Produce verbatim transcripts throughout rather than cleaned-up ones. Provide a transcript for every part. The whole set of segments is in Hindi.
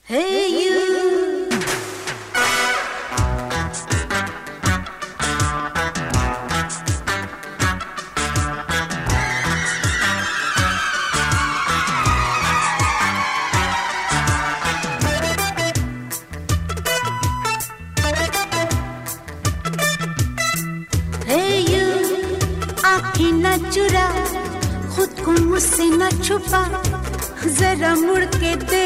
Hey you, hey you, आँखें न चुरा, खुद को मुझसे न छुपा, जरा मुड़ के दे।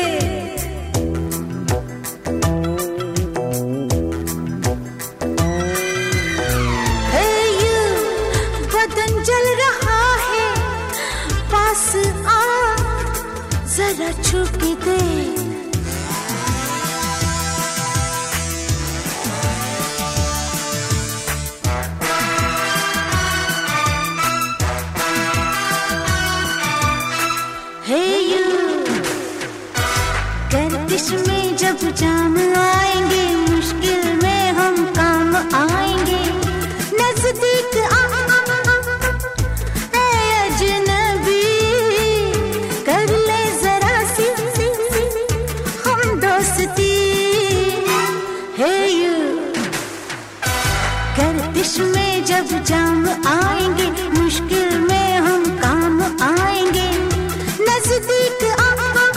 Hey you, बदन जल रहा है, पास आ, जरा छू के दे। Hey you, गर्दिश में जब जाम आएंगे, मुश्किल में हम काम आएंगे। नजदीक आ, ऐ अजनबी, कर ले जरा सी हम दोस्ती। Hey you, गर्दिश में जब जाम आएंगे, मुश्किल में हम काम आएंगे। नजदीक आ,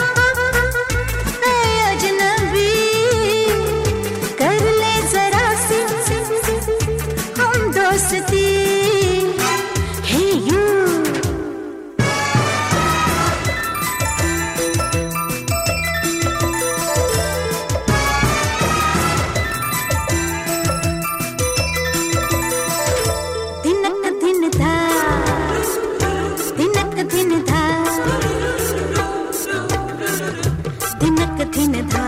ऐ अजनबी, कर ले जरा सी हम दोस्ती। Hey you, दिनक दिन धा, दिनक दिन धा, दिनक दिन धा।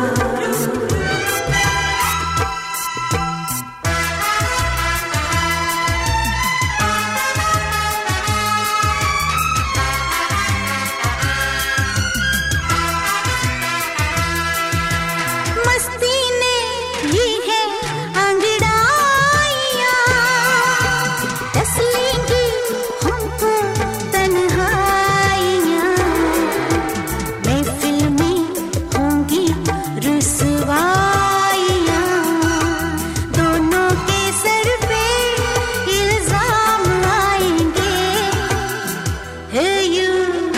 मस्ती ने ये है अंगड़ाइयाँ, दस लेंगी हमको तन्हाइयाँ। महफिल में होंगी रुसवाइयाँ, दोनों के सर पे इल्जाम आएंगे। Hey you,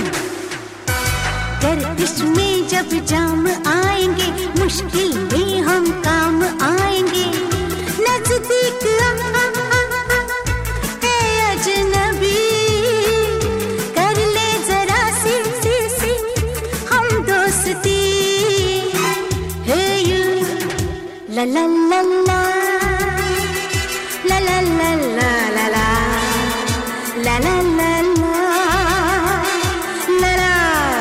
गर्दिश में जब जाम आएंगे, मुश्किल में हम काम आएंगे। नजदीक आ, ऐ अजनबी, कर ले जरा सी सी सी हम दोस्ती। Hey you, ला ला ला ला, ला ला ला ला ला ला, ला ला ला ला, ला ला ला।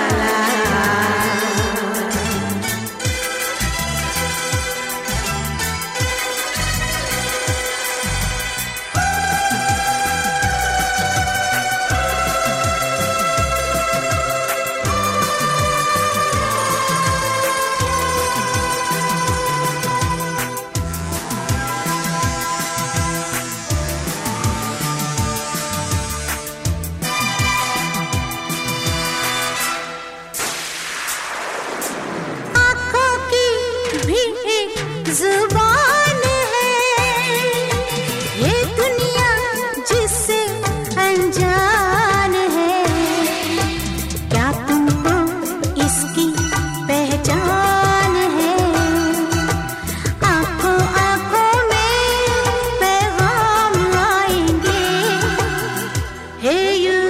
आँखों की भी एक जुबान है, ये दुनिया जिससे अनजान है। क्या तुमको इसकी पहचान है? आँखों आँखों में पैगाम आएंगे। Hey you,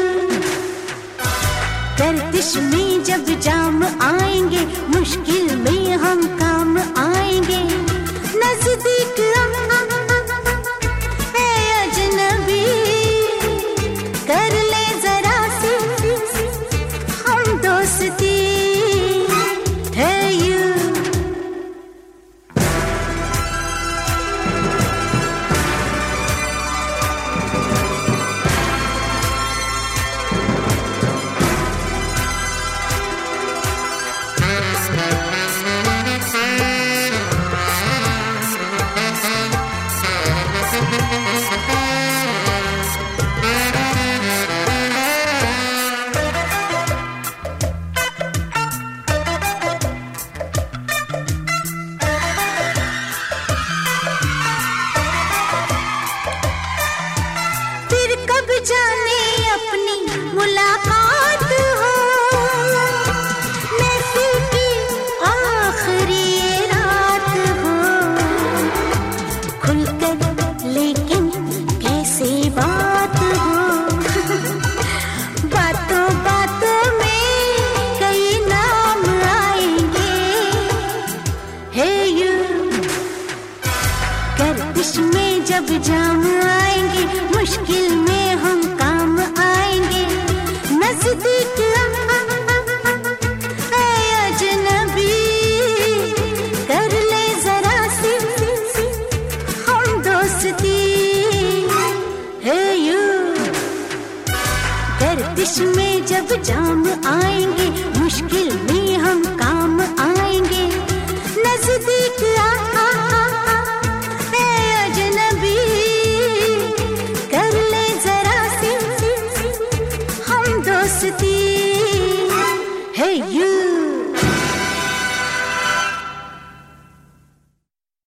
गर्दिश में जब जाम आएंगे, मुश्किल में हम काम आएंगे। नजदीक आ, ऐ अजनबी, कर ले जरा सी हम दोस्ती। Hey you, जब जाम आएंगे, मुश्किल में हम काम आएंगे। नजदीक अजनबी कर ले जरा सी हम दोस्ती। हे यू गर्दिश में जब जाम आएंगे, मुश्किल में हम काम आएंगे। नजदीक आ अजनबी कर ले जरा सी हम दोस्ती। हे यू